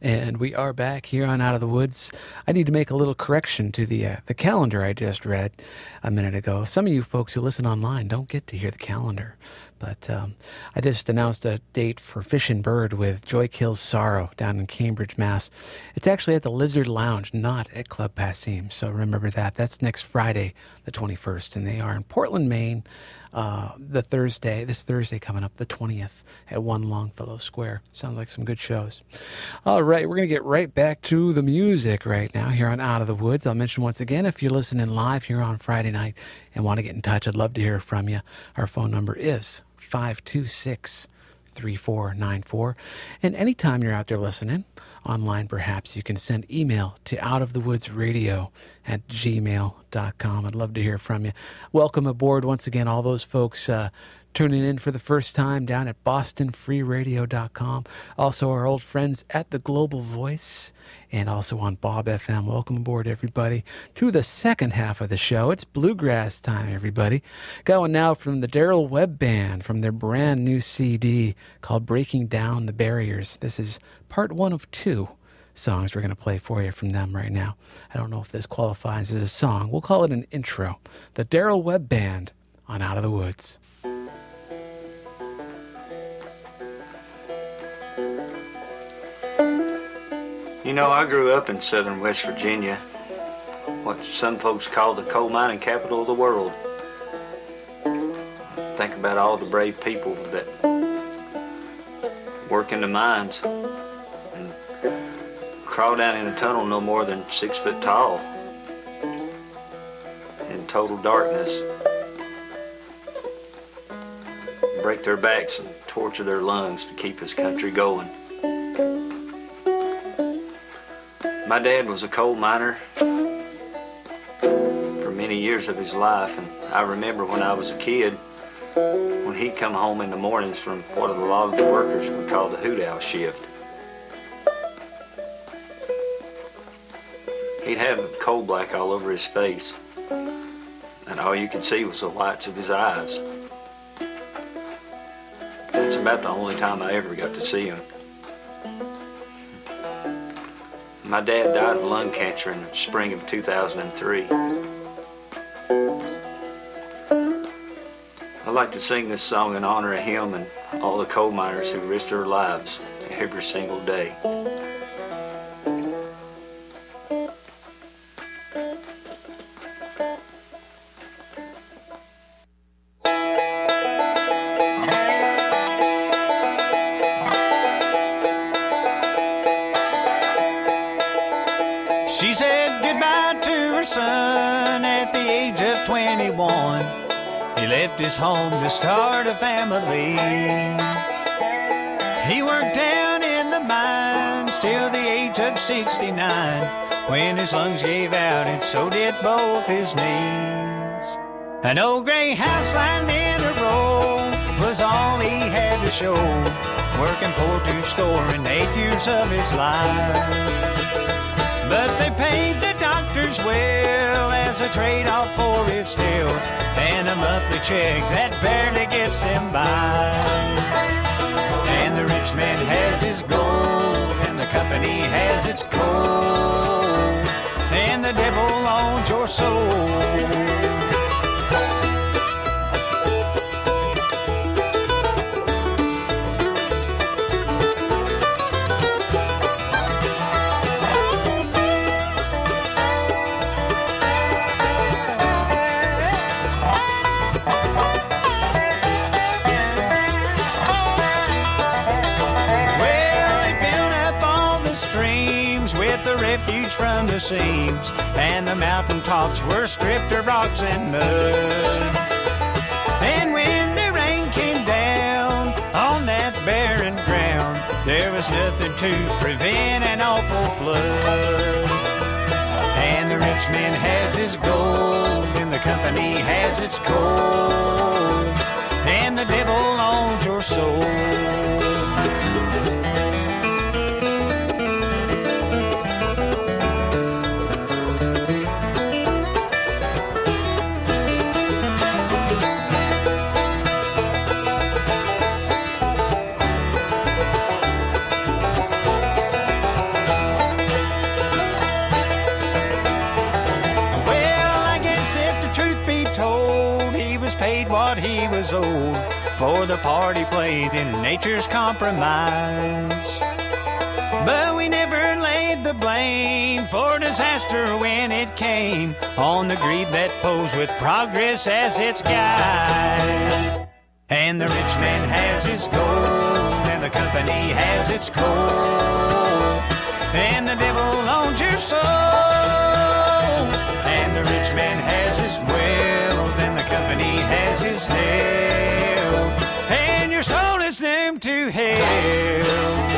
And we are back here on Out of the Woods. I need to make a little correction to the calendar I just read a minute ago. Some of you folks who listen online don't get to hear the calendar. But I just announced a date for Fish and Bird with Joy Kills Sorrow down in Cambridge, Mass. It's actually at the Lizard Lounge, not at Club Passim. So remember that. That's next Friday, the 21st. And they are in Portland, Maine, this Thursday coming up, the 20th, at 1 Longfellow Square. Sounds like some good shows. All right, we're going to get right back to the music right now here on Out of the Woods. I'll mention once again, if you're listening live here on Friday night and want to get in touch, I'd love to hear from you. Our phone number is 526-3494. And anytime you're out there listening, online perhaps, you can send email to outofthewoodsradio@gmail.com. I'd love to hear from you. Welcome aboard once again, all those folks tuning in for the first time down at bostonfreeradio.com. Also our old friends at the Global Voice and also on Bob FM. Welcome aboard, everybody, to the second half of the show. It's bluegrass time, everybody. Going now from the Daryl Webb Band from their brand new CD called Breaking Down the Barriers. This is part 1 of 2 songs we're going to play for you from them right now. I don't know if this qualifies as a song. We'll call it an intro. The Daryl Webb Band on Out of the Woods. You know, I grew up in southern West Virginia, what some folks call the coal mining capital of the world. Think about all the brave people that work in the mines and crawl down in a tunnel no more than 6 foot tall in total darkness, break their backs and torture their lungs to keep this country going. My dad was a coal miner for many years of his life, and I remember when I was a kid, when he'd come home in the mornings from what a lot of the workers would call the hoot owl shift. He'd have coal black all over his face, and all you could see was the whites of his eyes. That's about the only time I ever got to see him. My dad died of lung cancer in the spring of 2003. I'd like to sing this song in honor of him and all the coal miners who risk their lives every single day. She said goodbye to her son at the age of 21. He left his home to start a family. He worked down in the mines till the age of 69, when his lungs gave out and so did both his knees. An old gray house lying in a row was all he had to show, working for 208 years of his life. But they paid the doctors well as a trade-off for his health, and a monthly check that barely gets them by. And the rich man has his gold, and the company has its coal, and the devil owns your soul. From the seams, and the mountain tops were stripped of rocks and mud. And when the rain came down on that barren ground, there was nothing to prevent an awful flood. And the rich man has his gold, and the company has its coal, and the devil owns your soul. was old, for the party played in nature's compromise. But we never laid the blame for disaster when it came on the greed that posed with progress as its guide. And the rich man has his gold, and the company has its coal, and the devil owns your soul. And the rich man has his wealth, and the company has his health, and your soul is doomed to hell.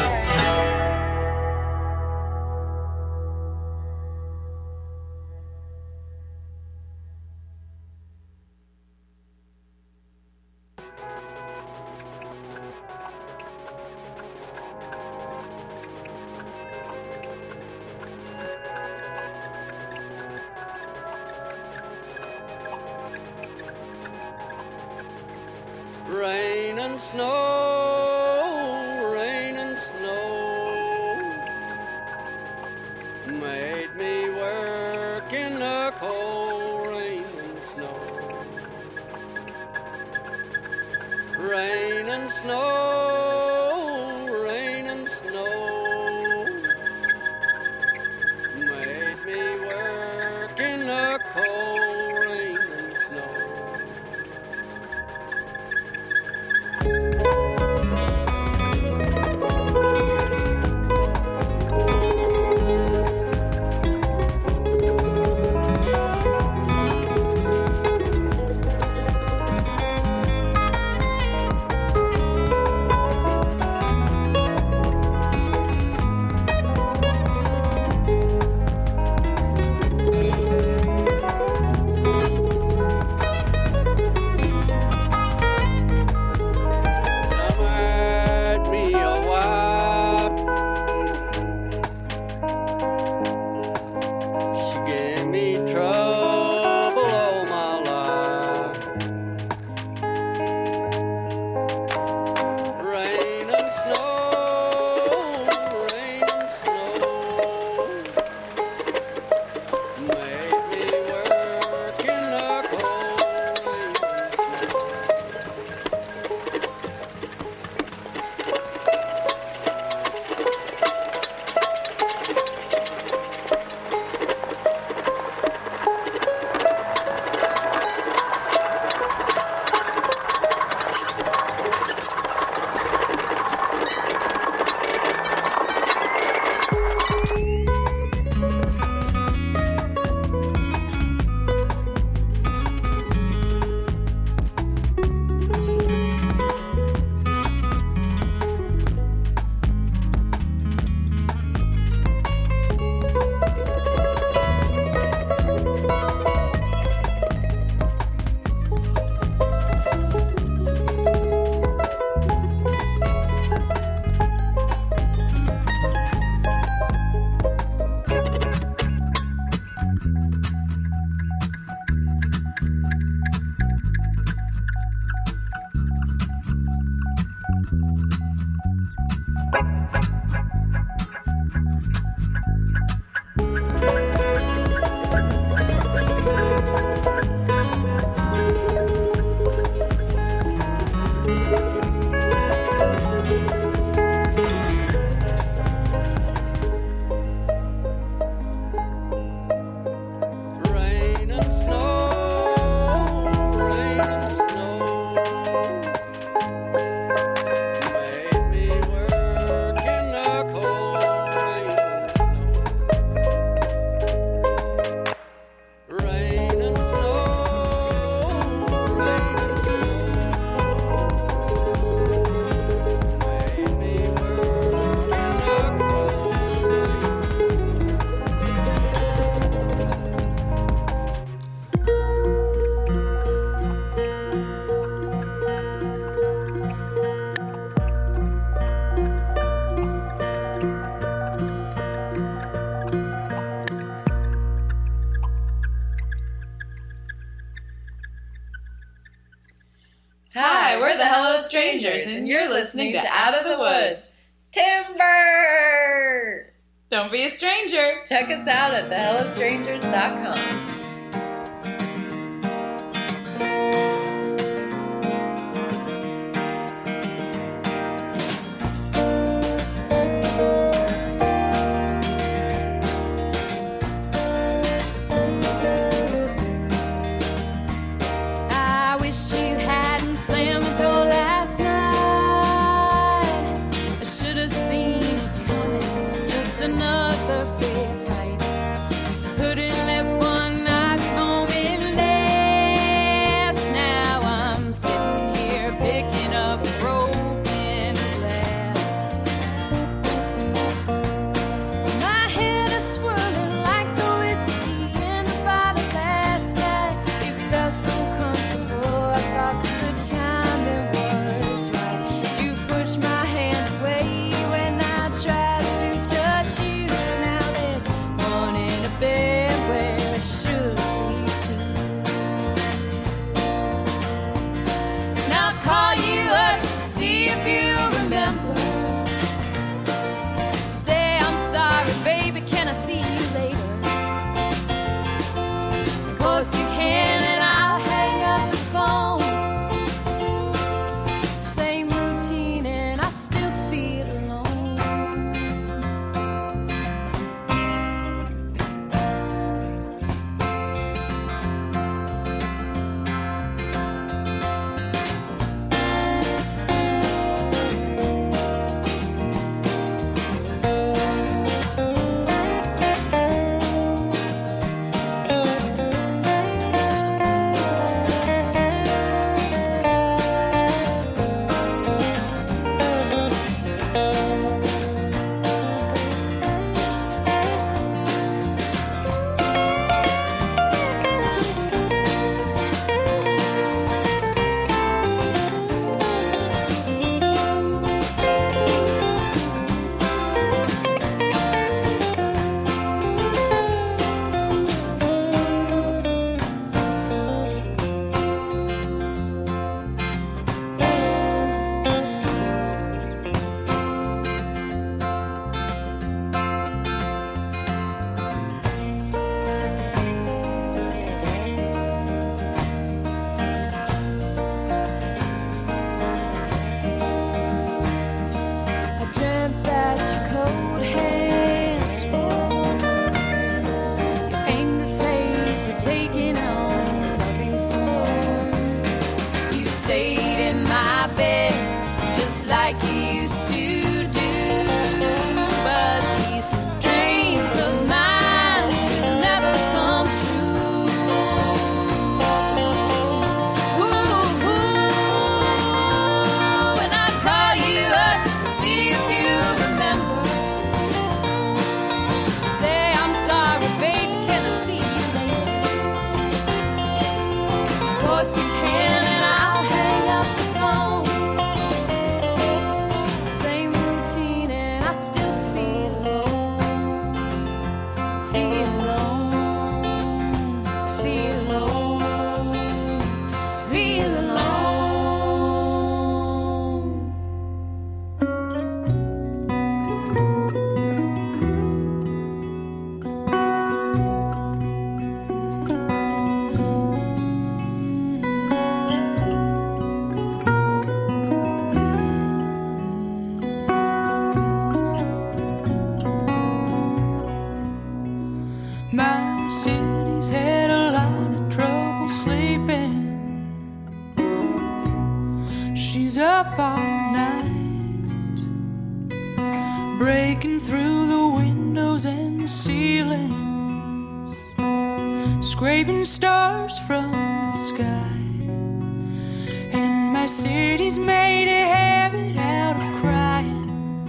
Rain and snow, rain and snow, made me work in the cold. Rain and snow, rain and snow, rain and snow, made me work in the cold. Rain and snow. Hi, we're the Hello Strangers, and you're listening to Out of the Woods. Timber! Don't be a stranger. Check us out at thehellostrangers.com. My city's had a lot of trouble sleeping. She's up all night, breaking through the windows and the ceilings, scraping stars from the sky. And my city's made a habit out of crying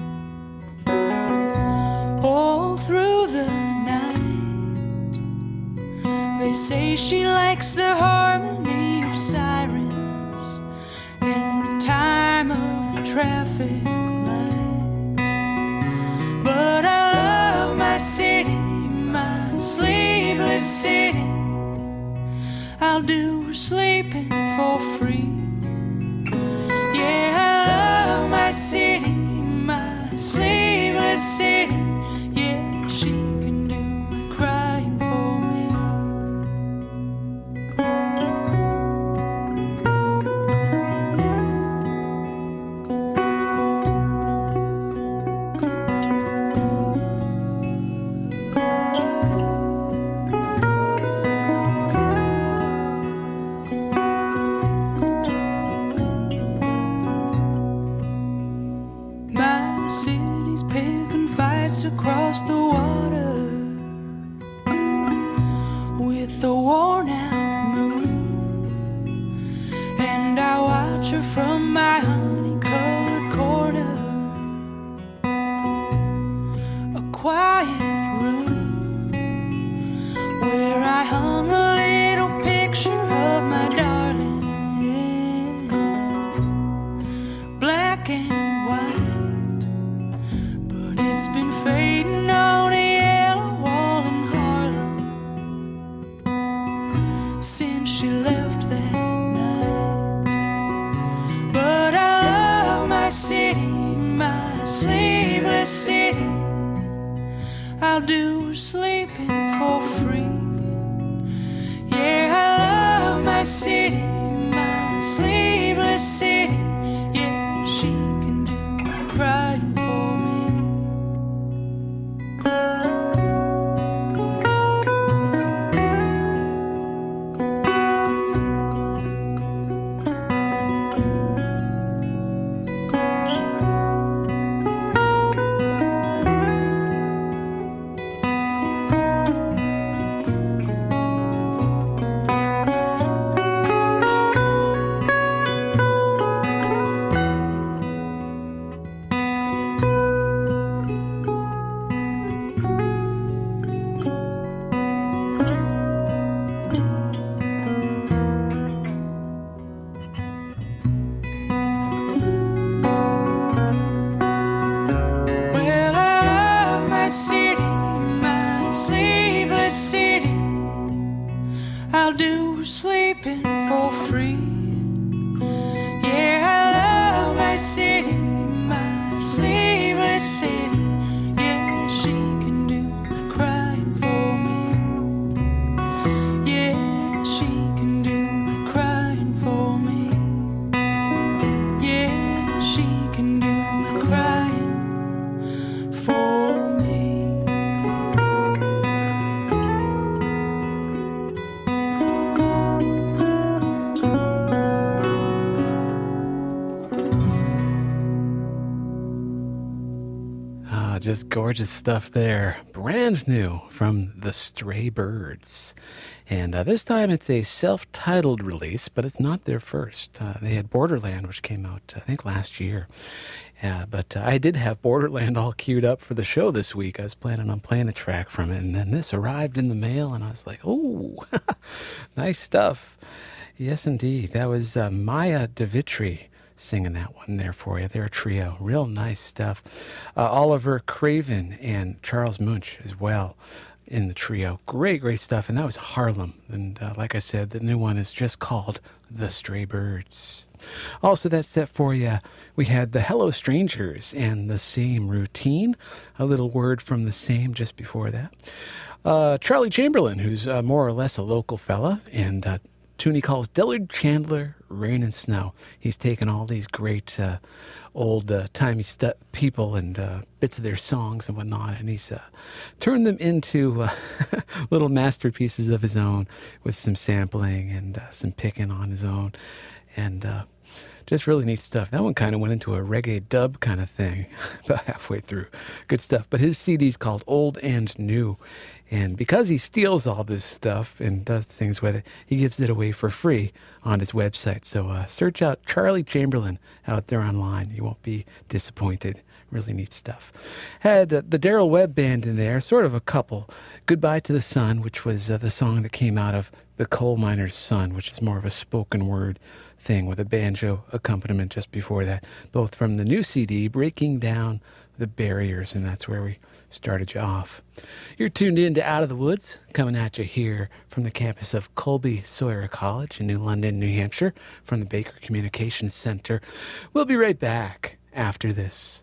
all through the night. They say she likes the harmony of sirens and the time of the traffic light. But I love my city, my sleepless city. I'll do her sleeping for free. Yeah, I love my city, my sleepless city. Yeah, she can do my crying for me. My city's picking fights across the water with a worn-out moon, and I watch her from my honey-colored corner, a quiet room where I hung a little picture of my darling, black and white, but it's been fading on a yellow wall in Harlem since she left that night. But I love my city, my sleepless city. I'll do her sleeping for free. Yeah, I love my city, my sleepless city. Yeah, she can do my crying for me. Well, I love my city, my sleepless city. I'll do her sleeping for free. Yeah, I love my city, my sleepless city. Yeah, she can do my crying for me. Yeah, she can do my crying for me. Yeah, she can do my crying for me. Just gorgeous stuff there. Brand new from the Stray Birds. And this time it's a self-titled release, but it's not their first. They had Borderland, which came out, I think, last year. But I did have Borderland all queued up for the show this week. I was planning on playing a track from it, and then this arrived in the mail, and I was like, oh, nice stuff. Yes, indeed. That was Maya DeVitri singing that one there for you. They're a trio. Real nice stuff. Oliver Craven and Charles Munch as well in the trio. Great, great stuff. And that was Harlem. And like I said, the new one is just called The Stray Birds. Also, that set for you, we had the Hello Strangers and The Same Routine. A little word from The Same just before that. Charlie Chamberlain, who's more or less a local fella, and tune he calls Dillard Chandler Rain and Snow. He's taken all these great old-timey people and bits of their songs and whatnot, and he's turned them into little masterpieces of his own with some sampling and some picking on his own. And just really neat stuff. That one kind of went into a reggae dub kind of thing about halfway through. Good stuff. But his CD's called Old and New. And because he steals all this stuff and does things with it, he gives it away for free on his website. So search out Charlie Chamberlain out there online. You won't be disappointed. Really neat stuff. Had the Daryl Webb Band in there, sort of a couple. Goodbye to the Sun, which was the song that came out of The Coal Miner's Son, which is more of a spoken word thing with a banjo accompaniment just before that. Both from the new CD, Breaking Down the Barriers, and that's where we started you off. You're tuned in to Out of the Woods, coming at you here from the campus of Colby Sawyer College in New London, New Hampshire, from the Baker Communications Center. We'll be right back after this.